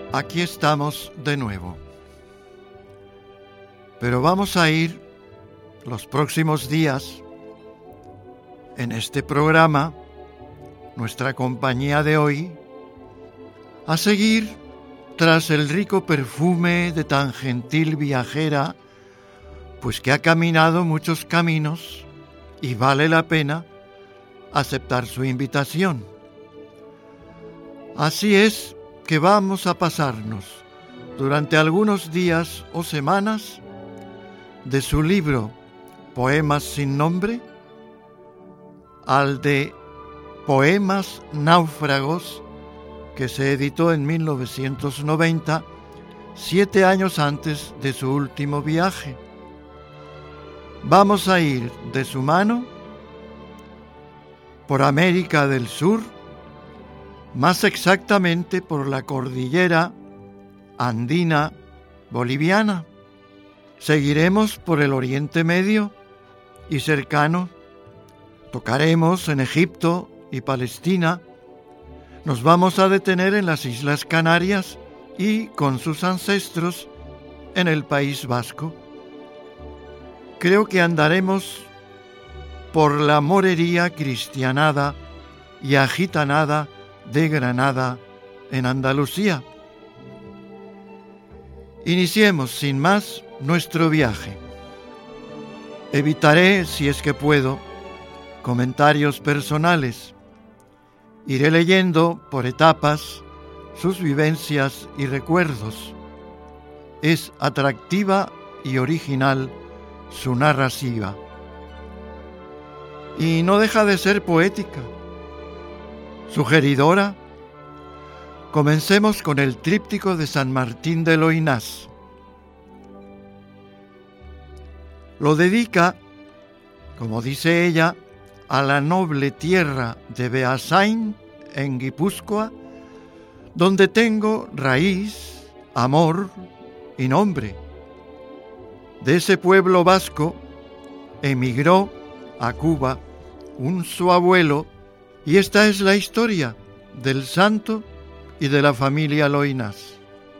Aquí estamos de nuevo. Pero vamos a ir los próximos días en este programa, nuestra compañía de hoy, a seguir tras el rico perfume de tan gentil viajera, pues que ha caminado muchos caminos y vale la pena aceptar su invitación. Así es que vamos a pasarnos durante algunos días o semanas de su libro Poemas sin nombre al de Poemas náufragos, que se editó en 1990, 7 años antes de su último viaje. Vamos a ir de su mano por América del Sur, más exactamente por la cordillera andina boliviana. Seguiremos por el Oriente Medio y cercano. Tocaremos en Egipto y Palestina. Nos vamos a detener en las Islas Canarias y con sus ancestros en el País Vasco. Creo que andaremos por la morería cristianada y agitanada de Granada en Andalucía. Iniciemos sin más nuestro viaje. Evitaré, si es que puedo, comentarios personales. Iré leyendo por etapas sus vivencias y recuerdos. Es atractiva y original su narrativa. Y no deja de ser poética, sugeridora. Comencemos con el tríptico de San Martín de Loynás. Lo dedica, como dice ella, a la noble tierra de Beasain, en Guipúzcoa, donde tengo raíz, amor y nombre. De ese pueblo vasco emigró a Cuba su abuelo, y esta es la historia del santo y de la familia Loynás.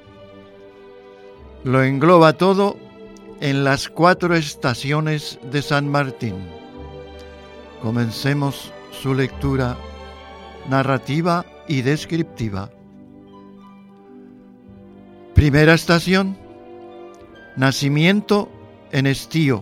Lo engloba todo en las 4 estaciones de San Martín. Comencemos su lectura narrativa y descriptiva. Primera estación: nacimiento en Estío.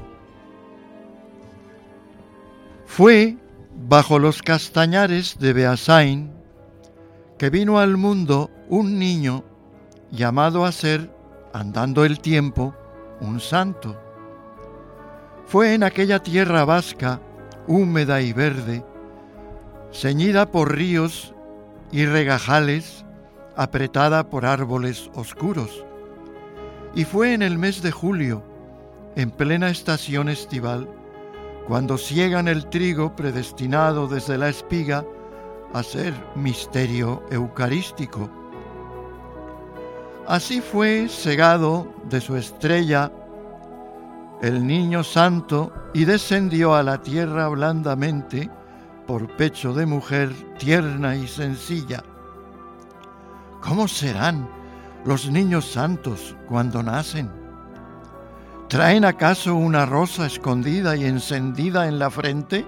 Fue bajo los castañares de Beasain que vino al mundo un niño llamado a ser, andando el tiempo, un santo. Fue en aquella tierra vasca, húmeda y verde, ceñida por ríos y regajales, apretada por árboles oscuros. Y fue en el mes de julio, en plena estación estival, cuando siegan el trigo predestinado desde la espiga a ser misterio eucarístico. Así fue segado de su estrella el niño santo y descendió a la tierra blandamente por pecho de mujer tierna y sencilla. ¿Cómo serán los niños santos cuando nacen? ¿Traen acaso una rosa escondida y encendida en la frente?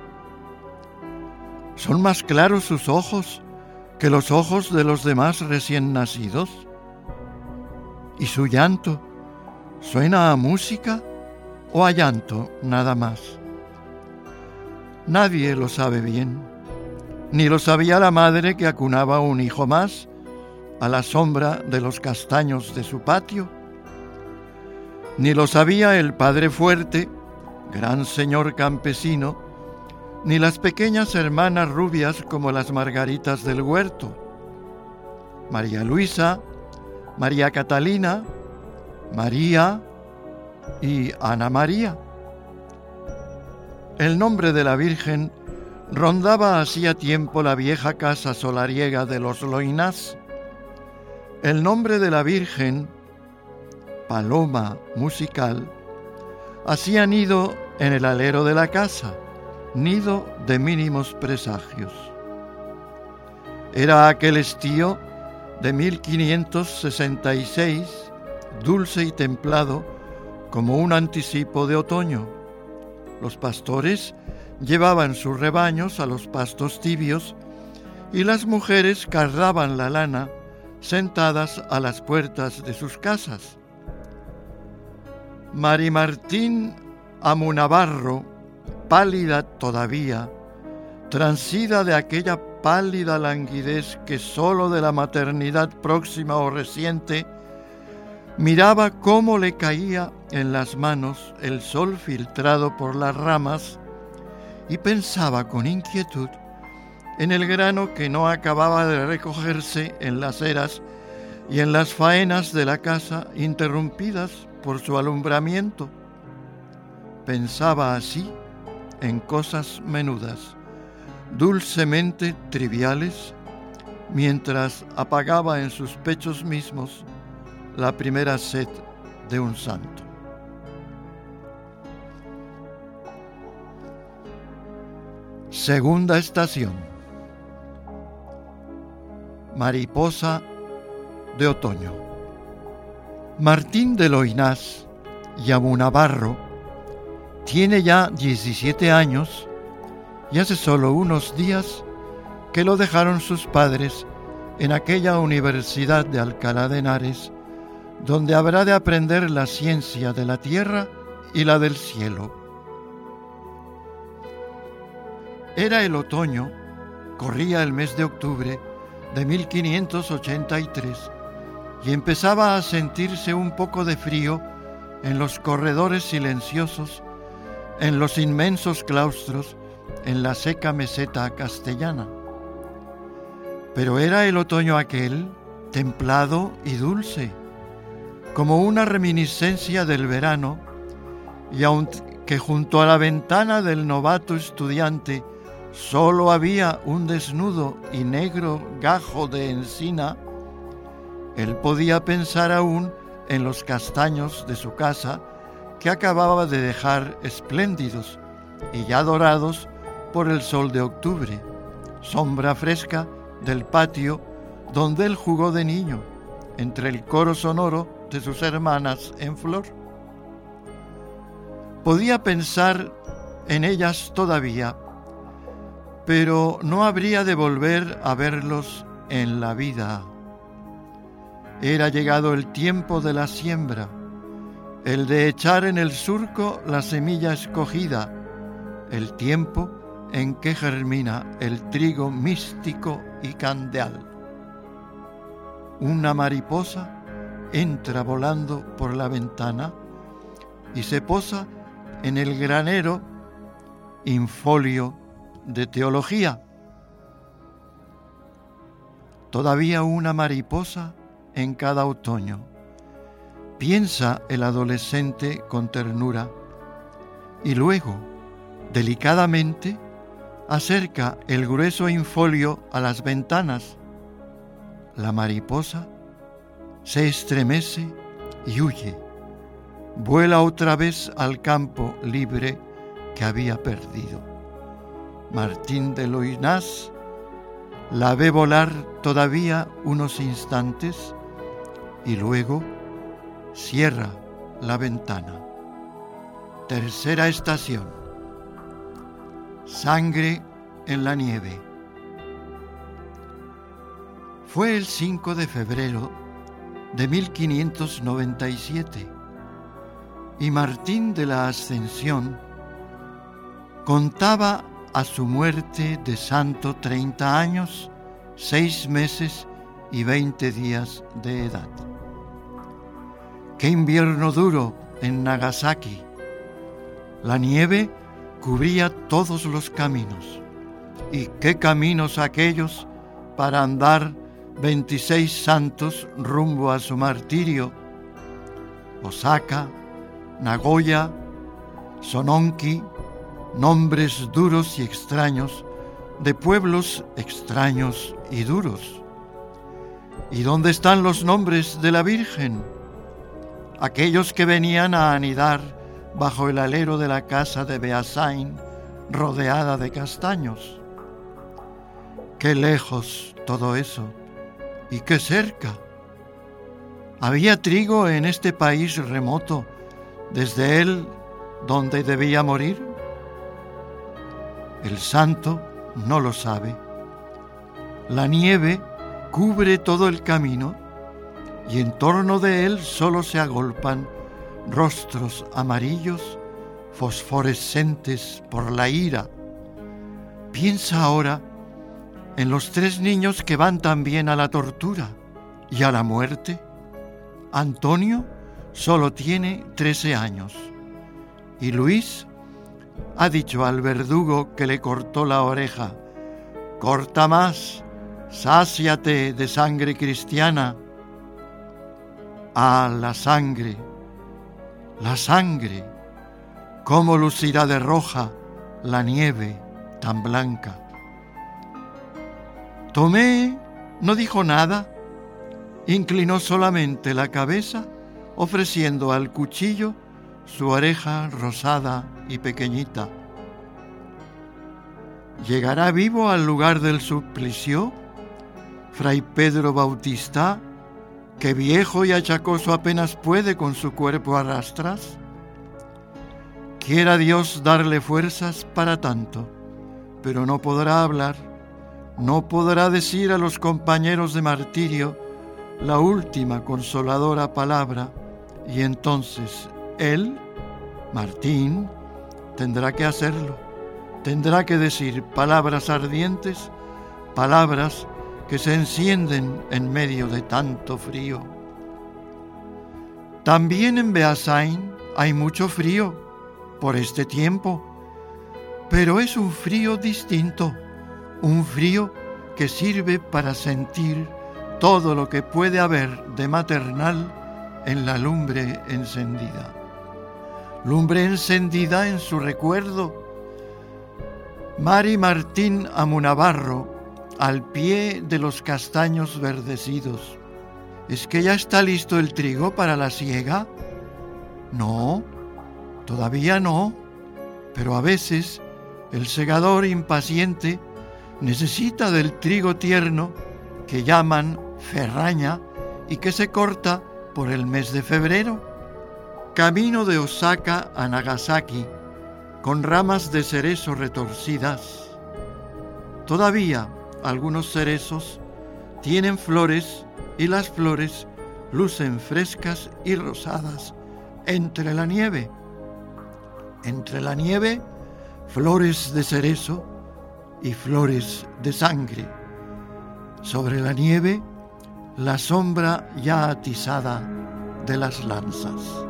¿Son más claros sus ojos que los ojos de los demás recién nacidos? ¿Y su llanto suena a música o a llanto nada más? Nadie lo sabe bien, ni lo sabía la madre que acunaba un hijo más a la sombra de los castaños de su patio, ni lo sabía el padre fuerte, gran señor campesino, ni las pequeñas hermanas rubias como las margaritas del huerto, María Luisa, María Catalina, María y Ana María. El nombre de la Virgen rondaba hacía tiempo la vieja casa solariega de los Loynás. El nombre de la Virgen, paloma musical, hacía nido en el alero de la casa, nido de mínimos presagios. Era aquel estío de 1566, dulce y templado como un anticipo de otoño. Los pastores llevaban sus rebaños a los pastos tibios y las mujeres cargaban la lana sentadas a las puertas de sus casas. Mari Martín Amunabarro, pálida todavía, transida de aquella pálida languidez que sólo de la maternidad próxima o reciente, miraba cómo le caía en las manos el sol filtrado por las ramas y pensaba con inquietud en el grano que no acababa de recogerse en las eras y en las faenas de la casa interrumpidas por su alumbramiento. Pensaba así en cosas menudas, dulcemente triviales, mientras apagaba en sus pechos mismos la primera sed de un santo. Segunda estación. Mariposa de otoño. Martín de Loynás y Amunabarro tiene ya 17 años y hace solo unos días que lo dejaron sus padres en aquella Universidad de Alcalá de Henares, donde habrá de aprender la ciencia de la tierra y la del cielo. Era el otoño, corría el mes de octubre de 1583 y empezaba a sentirse un poco de frío en los corredores silenciosos, en los inmensos claustros, en la seca meseta castellana. Pero era el otoño aquel, templado y dulce, como una reminiscencia del verano, y aunque junto a la ventana del novato estudiante solo había un desnudo y negro gajo de encina, él podía pensar aún en los castaños de su casa que acababa de dejar espléndidos y ya dorados por el sol de octubre, sombra fresca del patio donde él jugó de niño, entre el coro sonoro de sus hermanas en flor. Podía pensar en ellas todavía, pero no habría de volver a verlos en la vida. Era llegado el tiempo de la siembra, el de echar en el surco la semilla escogida, el tiempo en que germina el trigo místico y candeal. Una mariposa entra volando por la ventana y se posa en el granero infolio de teología. Todavía una mariposa en cada otoño, piensa el adolescente con ternura, y luego, delicadamente, acerca el grueso infolio a las ventanas. La mariposa se estremece y huye, vuela otra vez al campo libre que había perdido. Martín de Loynás la ve volar todavía unos instantes y luego cierra la ventana. Tercera estación. Sangre en la nieve. Fue el 5 de febrero de 1597 y Martín de la Ascensión contaba a su muerte de santo 30 años, 6 meses y 20 días de edad. ¡Qué invierno duro en Nagasaki! La nieve cubría todos los caminos. ¿Y qué caminos aquellos para andar 26 santos rumbo a su martirio? Osaka, Nagoya, Sononki, nombres duros y extraños de pueblos extraños y duros. ¿Y dónde están los nombres de la Virgen? Aquellos que venían a anidar bajo el alero de la casa de Beasain, rodeada de castaños. Qué lejos todo eso, y qué cerca. Había trigo en este país remoto, desde él donde debía morir. El santo no lo sabe. La nieve cubre todo el camino y en torno de él solo se agolpan rostros amarillos, fosforescentes por la ira. Piensa ahora en los 3 niños que van también a la tortura y a la muerte. Antonio solo tiene 13 años y Luis ha dicho al verdugo que le cortó la oreja: «Corta más, sáciate de sangre cristiana». Ah, la sangre, cómo lucirá de roja la nieve tan blanca. Tomé no dijo nada, inclinó solamente la cabeza, ofreciendo al cuchillo su oreja rosada y pequeñita. ¿Llegará vivo al lugar del suplicio Fray Pedro Bautista, que viejo y achacoso apenas puede con su cuerpo a rastras? Quiera Dios darle fuerzas para tanto, pero no podrá hablar, no podrá decir a los compañeros de martirio la última consoladora palabra, y entonces él, Martín, tendrá que hacerlo, tendrá que decir palabras ardientes, palabras que se encienden en medio de tanto frío. También en Beasain hay mucho frío por este tiempo, pero es un frío distinto, un frío que sirve para sentir todo lo que puede haber de maternal en la lumbre encendida. Lumbre encendida en su recuerdo. Mari Martín Amunavarro, al pie de los castaños verdecidos. ¿Es que ya está listo el trigo para la siega? No, todavía no, pero a veces el segador impaciente necesita del trigo tierno que llaman ferraña y que se corta por el mes de febrero. Camino de Osaka a Nagasaki, con ramas de cerezo retorcidas. Todavía algunos cerezos tienen flores y las flores lucen frescas y rosadas entre la nieve. Entre la nieve, flores de cerezo y flores de sangre. Sobre la nieve, la sombra ya atizada de las lanzas.